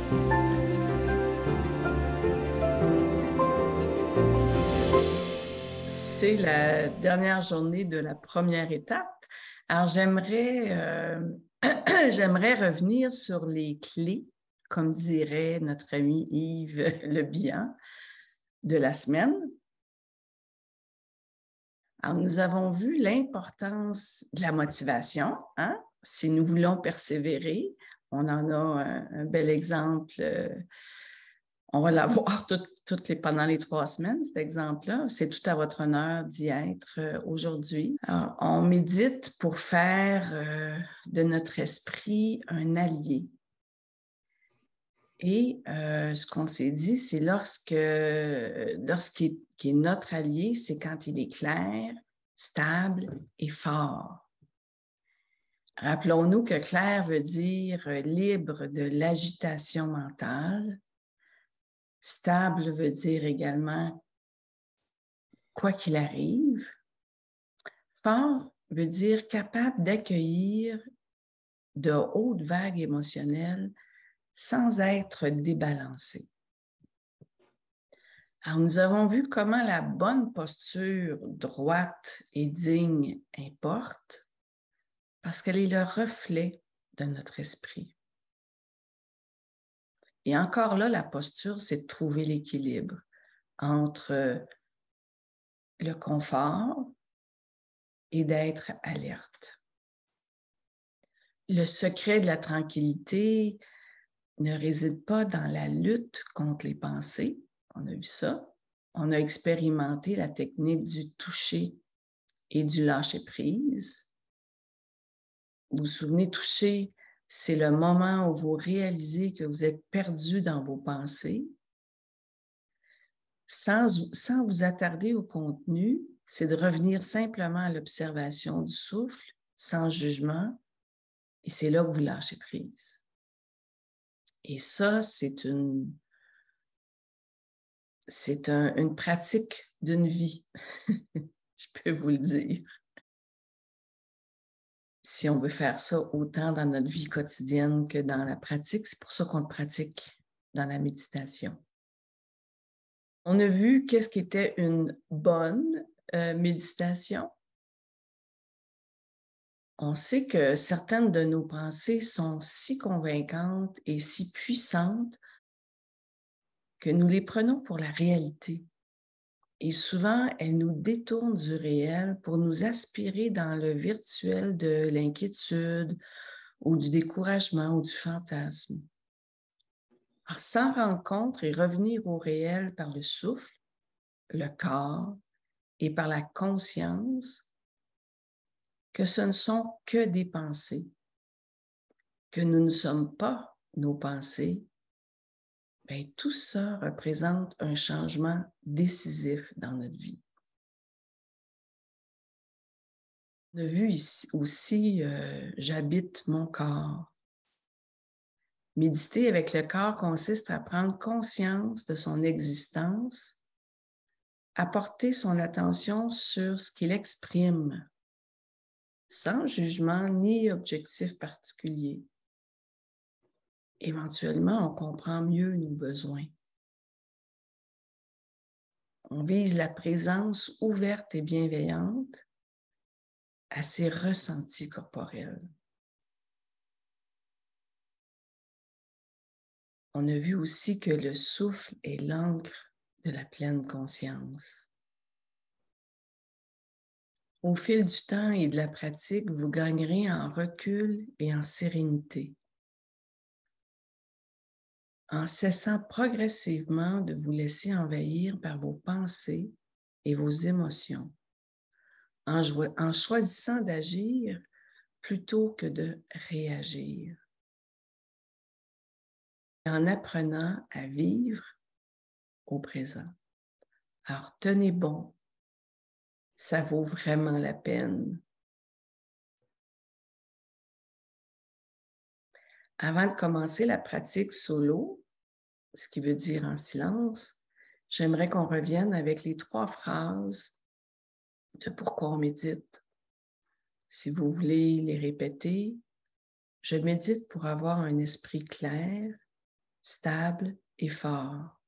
C'est la dernière journée de la première étape. Alors, j'aimerais revenir sur les clés, comme dirait notre ami Yves Le Bihan, de la semaine. Alors, nous avons vu l'importance de la motivation, hein? Si nous voulons persévérer, on en a un bel exemple. On va l'avoir pendant les 3 semaines, cet exemple-là. C'est tout à votre honneur d'y être aujourd'hui. Alors, on médite pour faire de notre esprit un allié. Et ce qu'on s'est dit, c'est lorsqu'il est notre allié, c'est quand il est clair, stable et fort. Rappelons-nous que clair veut dire libre de l'agitation mentale. Stable veut dire également quoi qu'il arrive. Fort veut dire capable d'accueillir de hautes vagues émotionnelles sans être débalancé. Alors, nous avons vu comment la bonne posture droite et digne importe parce qu'elle est le reflet de notre esprit. Et encore là, la posture, c'est de trouver l'équilibre entre le confort et d'être alerte. Le secret de la tranquillité ne réside pas dans la lutte contre les pensées. On a vu ça. On a expérimenté la technique du toucher et du lâcher-prise. Vous vous souvenez, toucher, c'est le moment où vous réalisez que vous êtes perdu dans vos pensées. Sans vous attarder au contenu, c'est de revenir simplement à l'observation du souffle, sans jugement, et c'est là que vous lâchez prise. Et ça, c'est une pratique d'une vie, je peux vous le dire. Si on veut faire ça autant dans notre vie quotidienne que dans la pratique, c'est pour ça qu'on le pratique dans la méditation. On a vu qu'est-ce qu'était une bonne méditation. On sait que certaines de nos pensées sont si convaincantes et si puissantes que nous les prenons pour la réalité. Et souvent, elles nous détournent du réel pour nous aspirer dans le virtuel de l'inquiétude ou du découragement ou du fantasme. Alors, s'en rendre compte et revenir au réel par le souffle, le corps et par la conscience que ce ne sont que des pensées, que nous ne sommes pas nos pensées, bien, tout ça représente un changement décisif dans notre vie. On a vu ici aussi « j'habite mon corps ». Méditer avec le corps consiste à prendre conscience de son existence, à porter son attention sur ce qu'il exprime, sans jugement ni objectif particulier. Éventuellement, on comprend mieux nos besoins. On vise la présence ouverte et bienveillante à ses ressentis corporels. On a vu aussi que le souffle est l'encre de la pleine conscience. Au fil du temps et de la pratique, vous gagnerez en recul et en sérénité, en cessant progressivement de vous laisser envahir par vos pensées et vos émotions, en choisissant d'agir plutôt que de réagir, en apprenant à vivre au présent. Alors, tenez bon, ça vaut vraiment la peine. Avant de commencer la pratique solo, ce qui veut dire en silence, j'aimerais qu'on revienne avec les 3 phrases de pourquoi on médite. Si vous voulez les répéter, je médite pour avoir un esprit clair, stable et fort.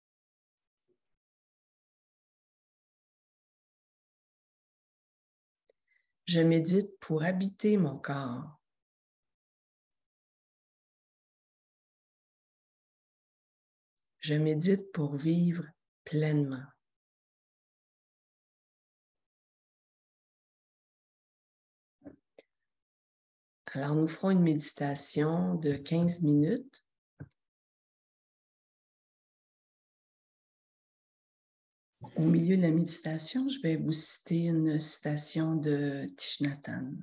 Je médite pour habiter mon corps. Je médite pour vivre pleinement. Alors, nous ferons une méditation de 15 minutes. Au milieu de la méditation, je vais vous citer une citation de Thich Nhat Hanh.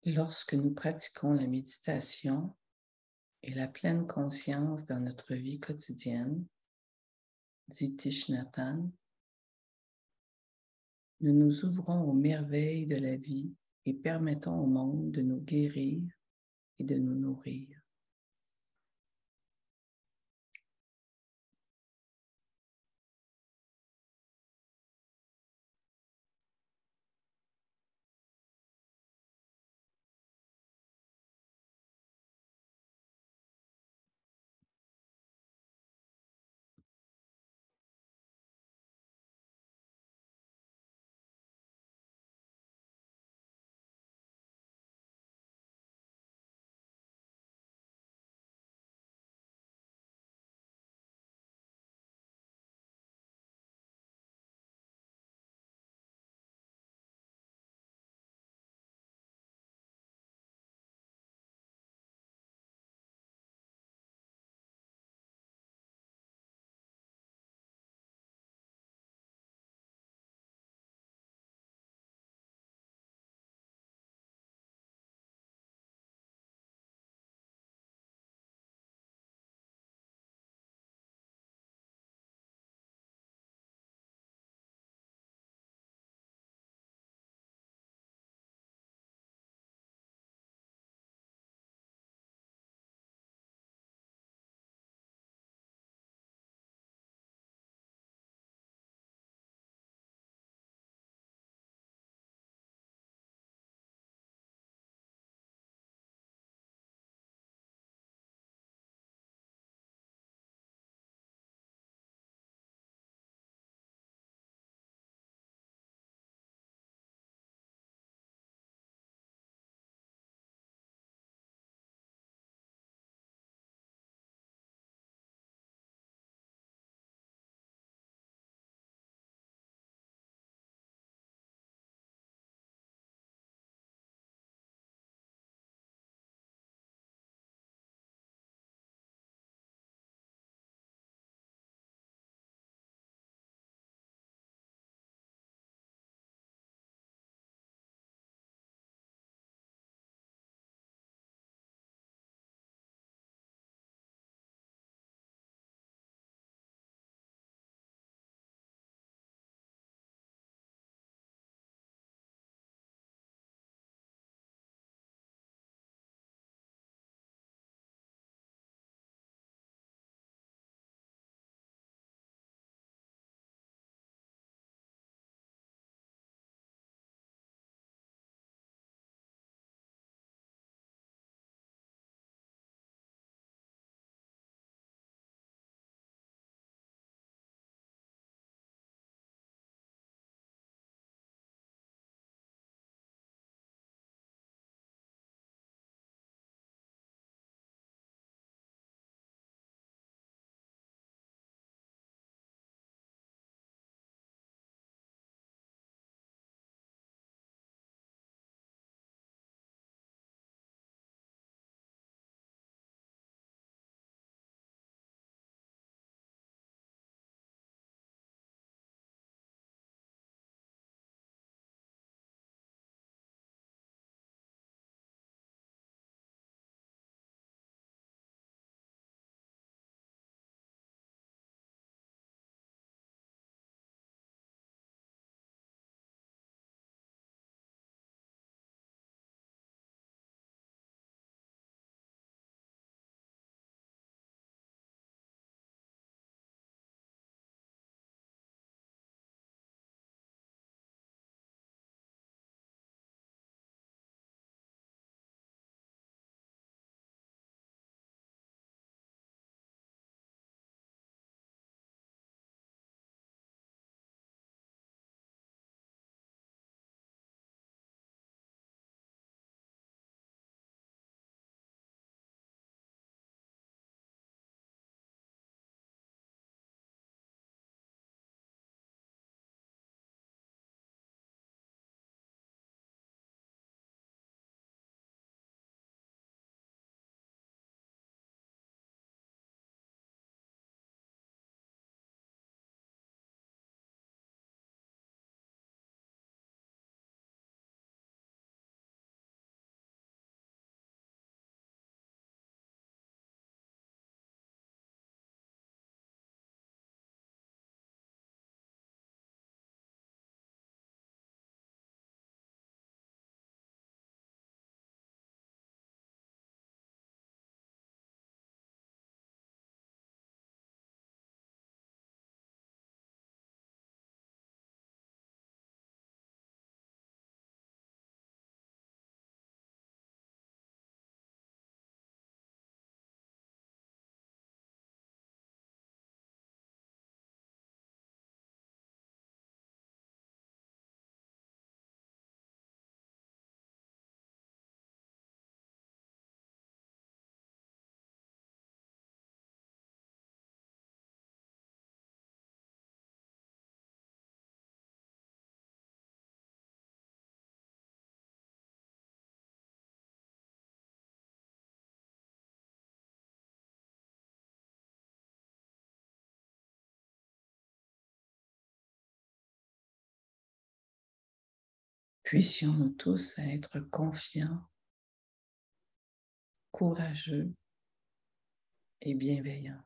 Lorsque nous pratiquons la méditation et la pleine conscience dans notre vie quotidienne, dit Thich Nhat Hanh, nous nous ouvrons aux merveilles de la vie et permettons au monde de nous guérir et de nous nourrir. Puissions-nous tous être confiants, courageux et bienveillants.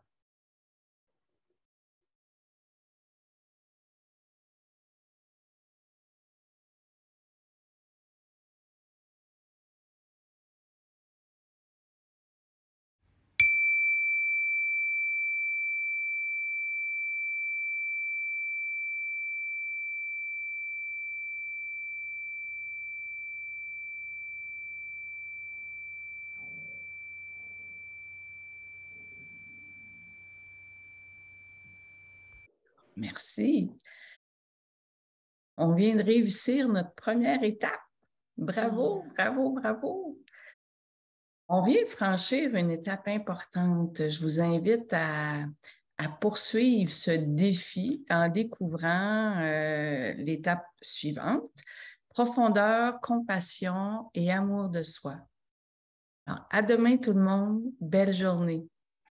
Merci. On vient de réussir notre première étape. Bravo, bravo, bravo. On vient de franchir une étape importante. Je vous invite à poursuivre ce défi en découvrant l'étape suivante: profondeur, compassion et amour de soi. Alors, à demain tout le monde. Belle journée.